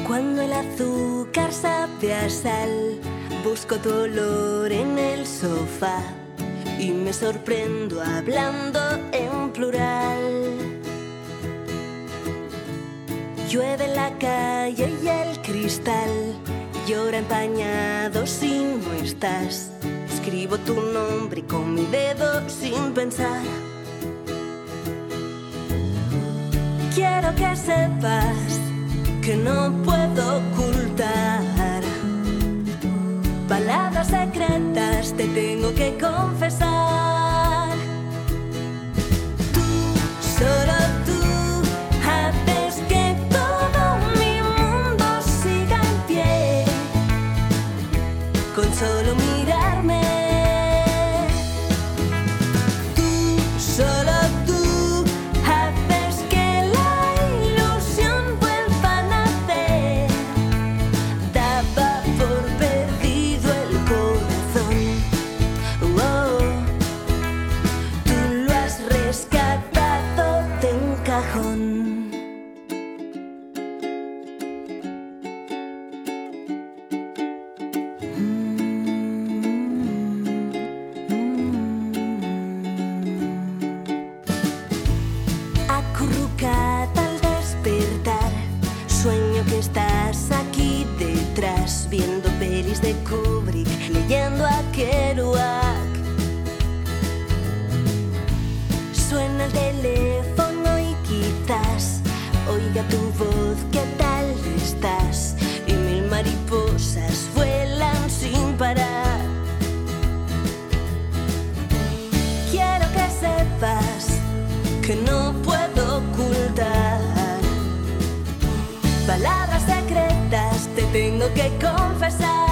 Cuando el azúcar sabe a sal, busco tu olor en el sofá y me sorprendo hablando en plural. Llueve en la calle y el cristal llora empañado si no estás. Escribo tu nombre con mi dedo sin pensar. Quiero que sepas que no puedo ocultar palabras secretas, te tengo que confesar. Tú, solo tú, haces que todo mi mundo siga en pie con solo mirarme. Tú, solo tú, haces que la ilusión vuelva a nacer. Daba por perdido el corazón. Oh, tú lo has rescatado de un cajón. Acurrucada al despertar, sueño que estás aquí detrás, viendo pelis de Kubrick, leyendo a Kerouac. Suena el teléfono y quizás oiga tu voz, ¿qué tal estás? Y 1000 mariposas vuelan sin parar. Quiero que sepas que no puedo ocultar palabras secretas, te tengo que confesar.